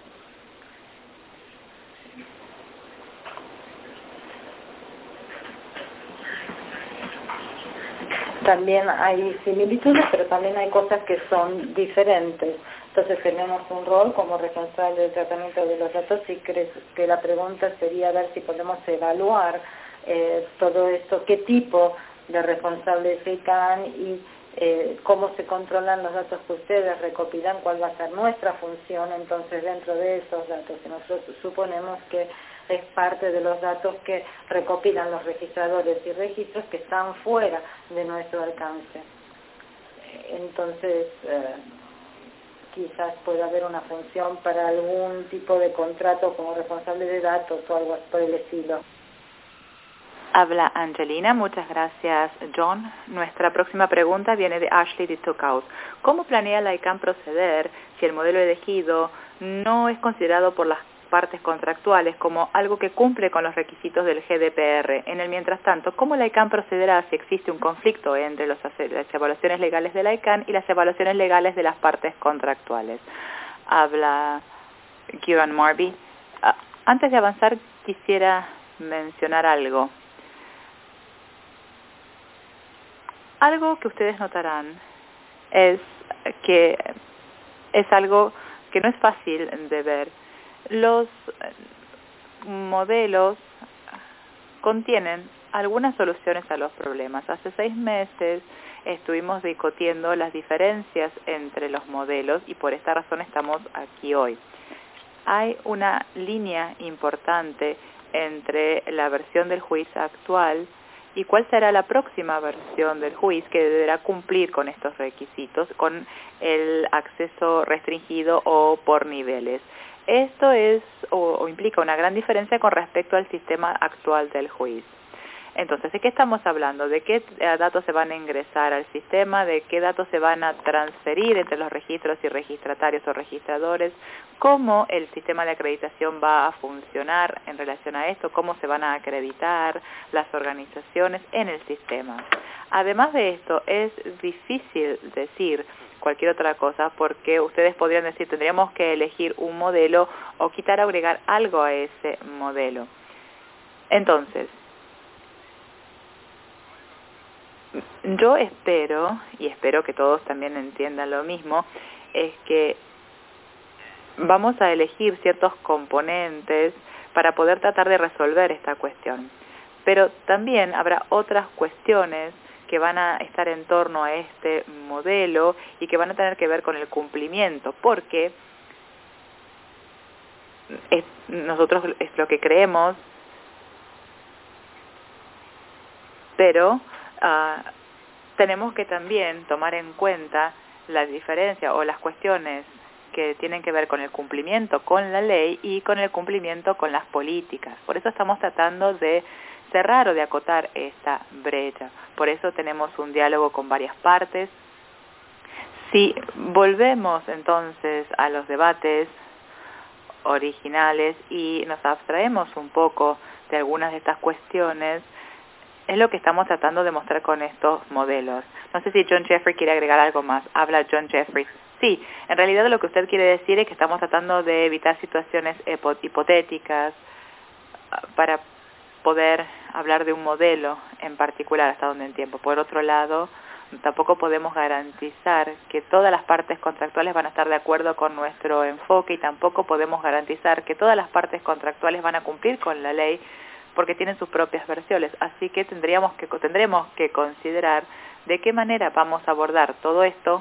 También hay similitudes, pero también hay cosas que son diferentes. Entonces tenemos un rol como responsable del tratamiento de los datos y creo que la pregunta sería ver si podemos evaluar todo esto, qué tipo de responsable es ICANN y cómo se controlan los datos que ustedes recopilan, cuál va a ser nuestra función entonces dentro de esos datos. Y nosotros suponemos que es parte de los datos que recopilan los registradores y registros que están fuera de nuestro alcance. Entonces, quizás pueda haber una función para algún tipo de contrato como responsable de datos o algo por el estilo. Habla Angelina, muchas gracias John. Nuestra próxima pregunta viene de Ashley de Tuckhouse. ¿Cómo planea la ICANN proceder si el modelo elegido no es considerado por las partes contractuales como algo que cumple con los requisitos del GDPR? En el mientras tanto, ¿cómo la ICANN procederá si existe un conflicto entre las evaluaciones legales de la ICANN y las evaluaciones legales de las partes contractuales? Habla Kieran Marby. Antes de avanzar, quisiera mencionar algo. Algo que ustedes notarán es que es algo que no es fácil de ver. Los modelos contienen algunas soluciones a los problemas. Hace 6 meses estuvimos discutiendo las diferencias entre los modelos y por esta razón estamos aquí hoy. Hay una línea importante entre la versión del juicio actual y cuál será la próxima versión del juicio que deberá cumplir con estos requisitos, con el acceso restringido o por niveles. Esto es o implica una gran diferencia con respecto al sistema actual del juicio. Entonces, ¿de qué estamos hablando? ¿De qué datos se van a ingresar al sistema? ¿De qué datos se van a transferir entre los registros y registratarios o registradores? ¿Cómo el sistema de acreditación va a funcionar en relación a esto? ¿Cómo se van a acreditar las organizaciones en el sistema? Además de esto, es difícil decir cualquier otra cosa porque ustedes podrían decir, tendríamos que elegir un modelo o quitar o agregar algo a ese modelo. Entonces, Yo espero, y espero que todos también entiendan lo mismo, es que vamos a elegir ciertos componentes para poder tratar de resolver esta cuestión. Pero también habrá otras cuestiones que van a estar en torno a este modelo y que van a tener que ver con el cumplimiento, porque nosotros es lo que creemos, pero tenemos que también tomar en cuenta la diferencia o las cuestiones que tienen que ver con el cumplimiento con la ley y con el cumplimiento con las políticas. Por eso estamos tratando de cerrar o de acotar esta brecha. Por eso tenemos un diálogo con varias partes. Si volvemos entonces a los debates originales y nos abstraemos un poco de algunas de estas cuestiones, es lo que estamos tratando de mostrar con estos modelos. No sé si John Jeffrey quiere agregar algo más. Habla John Jeffrey. Sí, en realidad lo que usted quiere decir es que estamos tratando de evitar situaciones hipotéticas para poder hablar de un modelo en particular hasta donde entiendo. Por otro lado, tampoco podemos garantizar que todas las partes contractuales van a estar de acuerdo con nuestro enfoque y tampoco podemos garantizar que todas las partes contractuales van a cumplir con la ley porque tienen sus propias versiones. Así que tendremos que considerar de qué manera vamos a abordar todo esto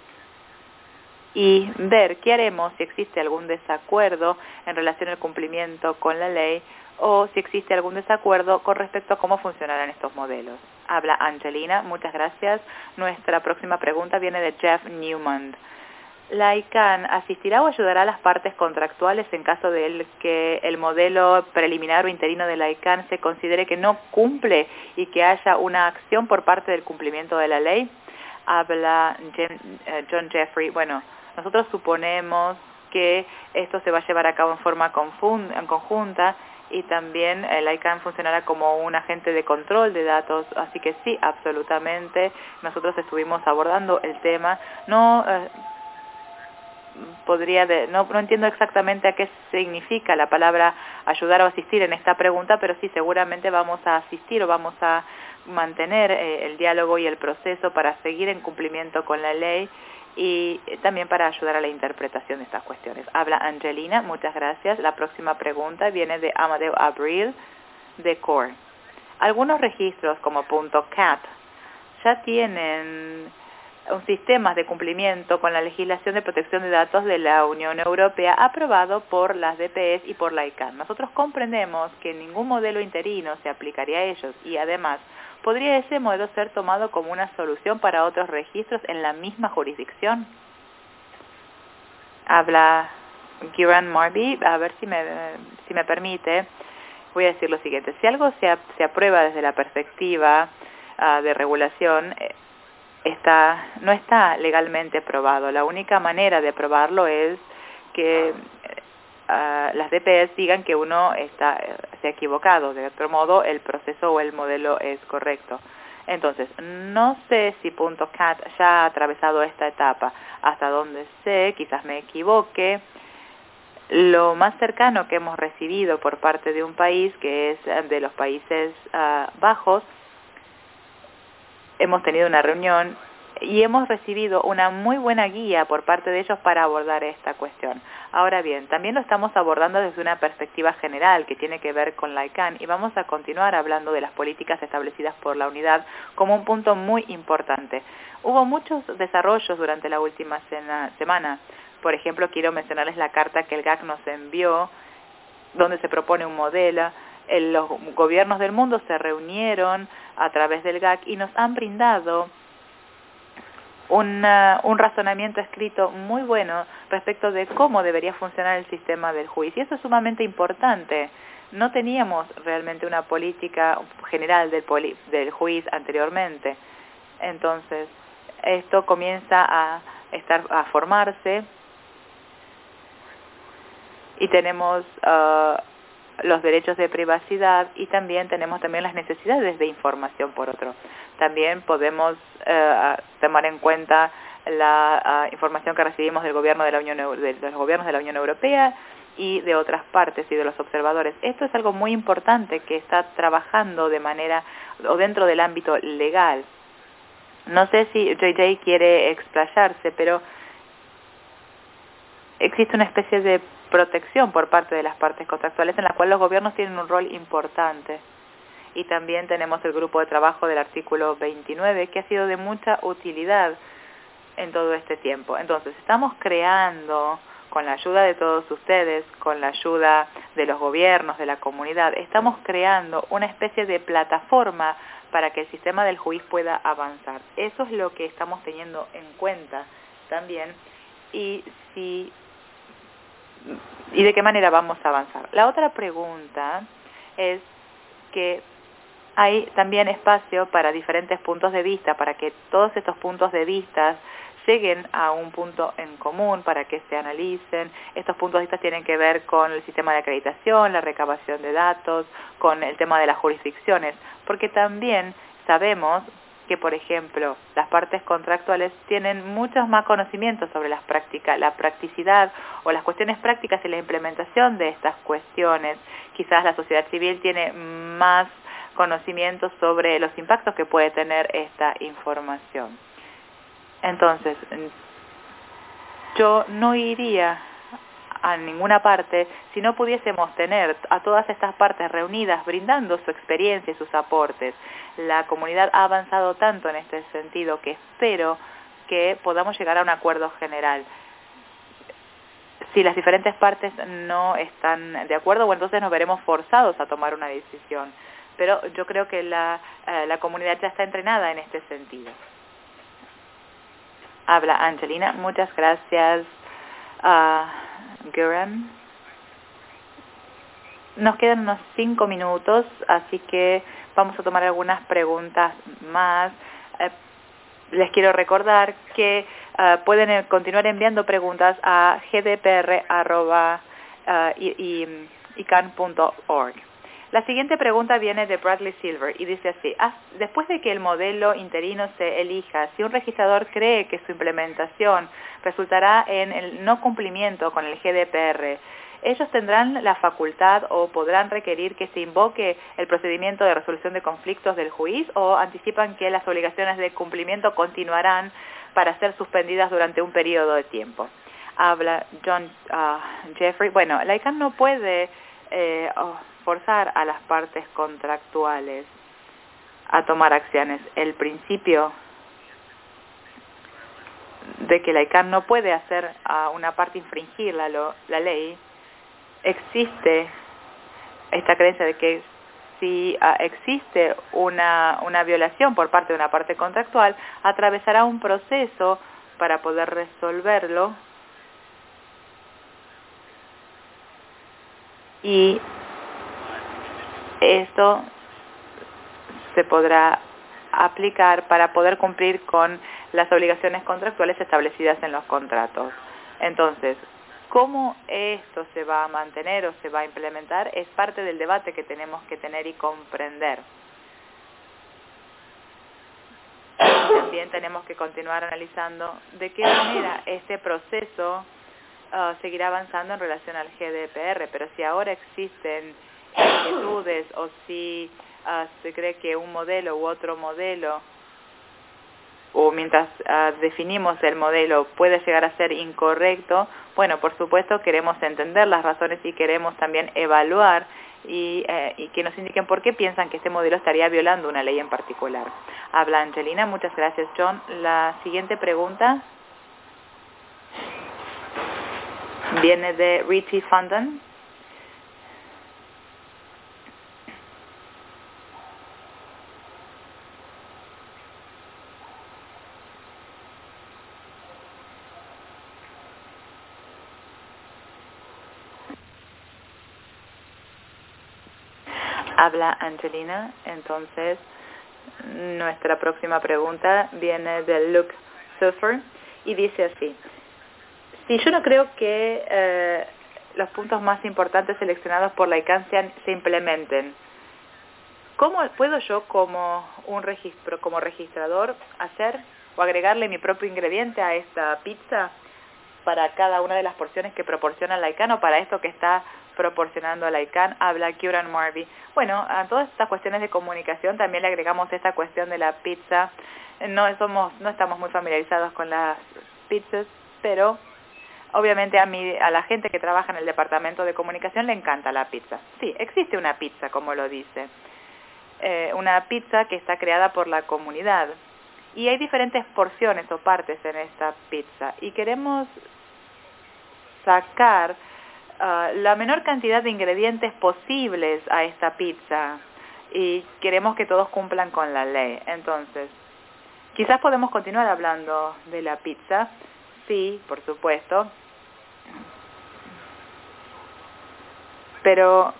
y ver qué haremos si existe algún desacuerdo en relación al cumplimiento con la ley o si existe algún desacuerdo con respecto a cómo funcionarán estos modelos. Habla Angelina, muchas gracias. Nuestra próxima pregunta viene de Jeff Newman. ¿La ICANN asistirá o ayudará a las partes contractuales en caso de que el modelo preliminar o interino de la ICANN se considere que no cumple y que haya una acción por parte del cumplimiento de la ley? Habla John Jeffrey. Bueno, nosotros suponemos que esto se va a llevar a cabo en forma conjunta y también la ICANN funcionará como un agente de control de datos, así que sí, absolutamente. Nosotros estuvimos abordando el tema. No entiendo exactamente a qué significa la palabra ayudar o asistir en esta pregunta, pero sí, seguramente vamos a asistir o vamos a mantener el diálogo y el proceso para seguir en cumplimiento con la ley y también para ayudar a la interpretación de estas cuestiones. Habla Angelina, muchas gracias. La próxima pregunta viene de Amadeo Abril, de CORE. Algunos registros como .cat ya tienen un sistema de cumplimiento con la legislación de protección de datos de la Unión Europea aprobado por las DPS y por la ICANN. Nosotros comprendemos que ningún modelo interino se aplicaría a ellos y además ¿podría ese modelo ser tomado como una solución para otros registros en la misma jurisdicción? Habla Kieran Marby, a ver si me permite, voy a decir lo siguiente. Si algo se aprueba desde la perspectiva de regulación, no está legalmente probado. La única manera de probarlo es que las DPS digan que uno se ha equivocado. De otro modo, el proceso o el modelo es correcto. Entonces, no sé si .cat ya ha atravesado esta etapa. Hasta donde sé, quizás me equivoque, lo más cercano que hemos recibido por parte de un país, que es de los Países Bajos, hemos tenido una reunión y hemos recibido una muy buena guía por parte de ellos para abordar esta cuestión. Ahora bien, también lo estamos abordando desde una perspectiva general que tiene que ver con la ICANN y vamos a continuar hablando de las políticas establecidas por la unidad como un punto muy importante. Hubo muchos desarrollos durante la última semana. Por ejemplo, quiero mencionarles la carta que el GAC nos envió, donde se propone un modelo. Los gobiernos del mundo se reunieron a través del GAC y nos han brindado un razonamiento escrito muy bueno respecto de cómo debería funcionar el sistema del juicio. Y eso es sumamente importante. No teníamos realmente una política general del juiz anteriormente. Entonces, esto comienza a formarse y tenemos los derechos de privacidad y también tenemos las necesidades de información por otro. También podemos tomar en cuenta la información que recibimos del gobierno de los gobiernos de la Unión Europea y de otras partes y de los observadores. Esto es algo muy importante que está trabajando de manera o dentro del ámbito legal. No sé si JJ quiere explayarse, pero existe una especie de protección por parte de las partes contractuales en la cual los gobiernos tienen un rol importante. Y también tenemos el grupo de trabajo del artículo 29 que ha sido de mucha utilidad en todo este tiempo. Entonces, estamos creando, con la ayuda de todos ustedes, con la ayuda de los gobiernos, de la comunidad, estamos creando una especie de plataforma para que el sistema del juiz pueda avanzar. Eso es lo que estamos teniendo en cuenta también. Y de qué manera vamos a avanzar. La otra pregunta es que hay también espacio para diferentes puntos de vista, para que todos estos puntos de vista lleguen a un punto en común para que se analicen. Estos puntos de vista tienen que ver con el sistema de acreditación, la recabación de datos, con el tema de las jurisdicciones, porque también sabemos que, por ejemplo, las partes contractuales tienen muchos más conocimientos sobre la practicidad o las cuestiones prácticas y la implementación de estas cuestiones. Quizás la sociedad civil tiene más conocimientos sobre los impactos que puede tener esta información. Entonces, yo no iría a ninguna parte si no pudiésemos tener a todas estas partes reunidas brindando su experiencia y sus aportes. La comunidad ha avanzado tanto en este sentido que espero que podamos llegar a un acuerdo general. Si las diferentes partes no están de acuerdo, bueno, entonces nos veremos forzados a tomar una decisión. Pero yo creo que la comunidad ya está entrenada en este sentido. Habla Angelina. Muchas gracias, Guren. Nos quedan unos 5 minutos, así que vamos a tomar algunas preguntas más. Les quiero recordar que pueden continuar enviando preguntas a gdpr@ican.org. La siguiente pregunta viene de Bradley Silver y dice así: después de que el modelo interino se elija, si un registrador cree que su implementación resultará en el no cumplimiento con el GDPR, ¿ellos tendrán la facultad o podrán requerir que se invoque el procedimiento de resolución de conflictos del juiz, o anticipan que las obligaciones de cumplimiento continuarán para ser suspendidas durante un periodo de tiempo? Habla John Jeffrey. Bueno, la ICANN no puede forzar a las partes contractuales a tomar acciones. El principio de que la ICANN no puede hacer a una parte infringir la ley, existe esta creencia de que si existe una violación por parte de una parte contractual, atravesará un proceso para poder resolverlo, y esto se podrá aplicar para poder cumplir con las obligaciones contractuales establecidas en los contratos. Entonces, ¿cómo esto se va a mantener o se va a implementar? Es parte del debate que tenemos que tener y comprender. También tenemos que continuar analizando de qué manera este proceso seguirá avanzando en relación al GDPR, pero si ahora existen inquietudes o si se cree que un modelo u otro modelo, o mientras definimos el modelo, puede llegar a ser incorrecto, bueno, por supuesto queremos entender las razones y queremos también evaluar y que nos indiquen por qué piensan que este modelo estaría violando una ley en particular. Habla Angelina. Muchas gracias, John. La siguiente pregunta viene de Richie Fundon. Habla Angelina. Entonces, nuestra próxima pregunta viene de Luke Suffer y dice así: si yo no creo que los puntos más importantes seleccionados por la ICANN se implementen, ¿cómo puedo yo como registrador hacer o agregarle mi propio ingrediente a esta pizza para cada una de las porciones que proporciona la ICANN o para esto que está proporcionando a la ICANN? Habla Kieran Marby. Bueno, a todas estas cuestiones de comunicación también le agregamos esta cuestión de la pizza. No estamos muy familiarizados con las pizzas, pero obviamente a la gente que trabaja en el departamento de comunicación le encanta la pizza. Sí, existe una pizza, como lo dice. Una pizza que está creada por la comunidad. Y hay diferentes porciones o partes en esta pizza. Y queremos sacar la menor cantidad de ingredientes posibles a esta pizza. Y queremos que todos cumplan con la ley. Entonces, quizás podemos continuar hablando de la pizza. Sí, por supuesto. Pero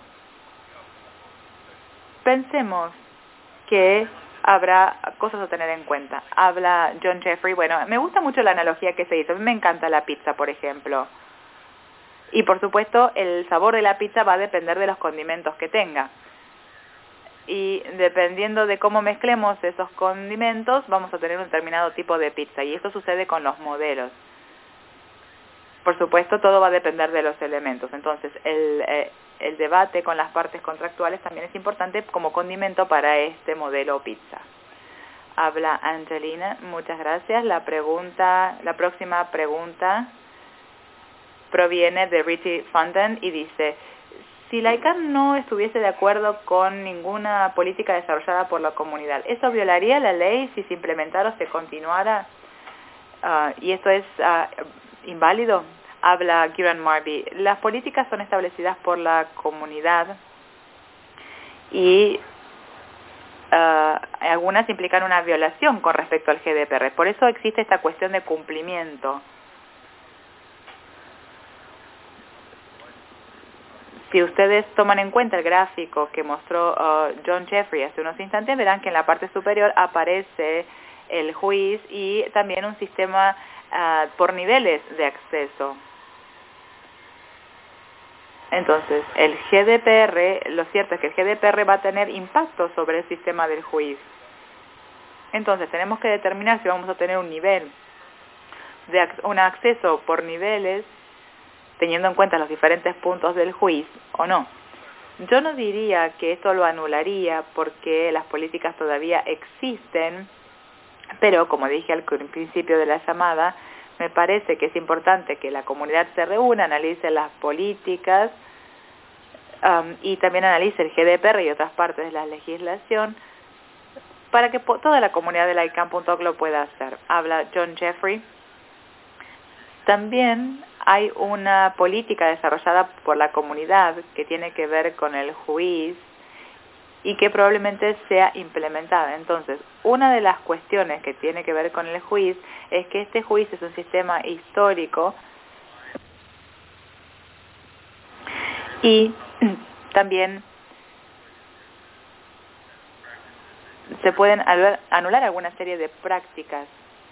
pensemos que habrá cosas a tener en cuenta. Habla John Jeffrey. Bueno, me gusta mucho la analogía que se hizo. A mí me encanta la pizza, por ejemplo. Y por supuesto, el sabor de la pizza va a depender de los condimentos que tenga. Y dependiendo de cómo mezclemos esos condimentos, vamos a tener un determinado tipo de pizza. Y esto sucede con los modelos. Por supuesto, todo va a depender de los elementos. Entonces, el debate con las partes contractuales también es importante como condimento para este modelo pizza. Habla Angelina, muchas gracias. La próxima pregunta proviene de Richie Fontaine y dice: si la ICANN no estuviese de acuerdo con ninguna política desarrollada por la comunidad, ¿eso violaría la ley si se implementara o se continuara? ¿Y esto es inválido? Habla Kieran Marby. Las políticas son establecidas por la comunidad y algunas implican una violación con respecto al GDPR. Por eso existe esta cuestión de cumplimiento. Si ustedes toman en cuenta el gráfico que mostró John Jeffrey hace unos instantes, verán que en la parte superior aparece el juiz y también un sistema por niveles de acceso. Entonces, el GDPR, lo cierto es que el GDPR va a tener impacto sobre el sistema del juiz. Entonces, tenemos que determinar si vamos a tener un nivel, un acceso por niveles, teniendo en cuenta los diferentes puntos del juiz o no. Yo no diría que esto lo anularía porque las políticas todavía existen, pero como dije al principio de la llamada, me parece que es importante que la comunidad se reúna, analice las políticas y también analice el GDPR y otras partes de la legislación para que toda la comunidad de la ICANN.org lo pueda hacer. Habla John Jeffrey. También hay una política desarrollada por la comunidad que tiene que ver con el juiz y que probablemente sea implementada. Entonces, una de las cuestiones que tiene que ver con el juiz es que este juiz es un sistema histórico y también se pueden anular alguna serie de prácticas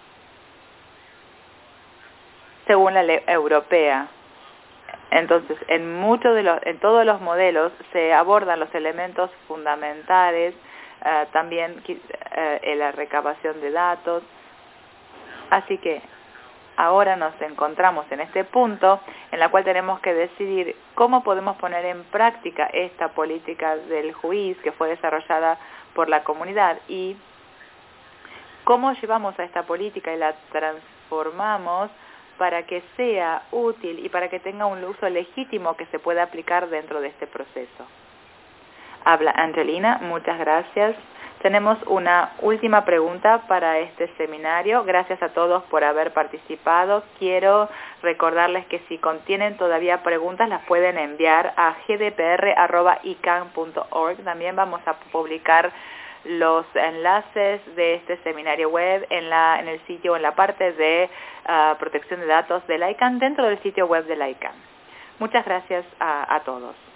según la ley europea. Entonces, en todos los modelos se abordan los elementos fundamentales, también la recabación de datos. Así que ahora nos encontramos en este punto en la cual tenemos que decidir cómo podemos poner en práctica esta política del juiz que fue desarrollada por la comunidad y cómo llevamos a esta política y la transformamos para que sea útil y para que tenga un uso legítimo que se pueda aplicar dentro de este proceso. Habla Angelina, muchas gracias. Tenemos una última pregunta para este seminario. Gracias a todos por haber participado. Quiero recordarles que si contienen todavía preguntas las pueden enviar a gdpr@icann.org. También vamos a publicar los enlaces de este seminario web en el sitio, en la parte de protección de datos de la ICANN dentro del sitio web de la ICANN. Muchas gracias a todos.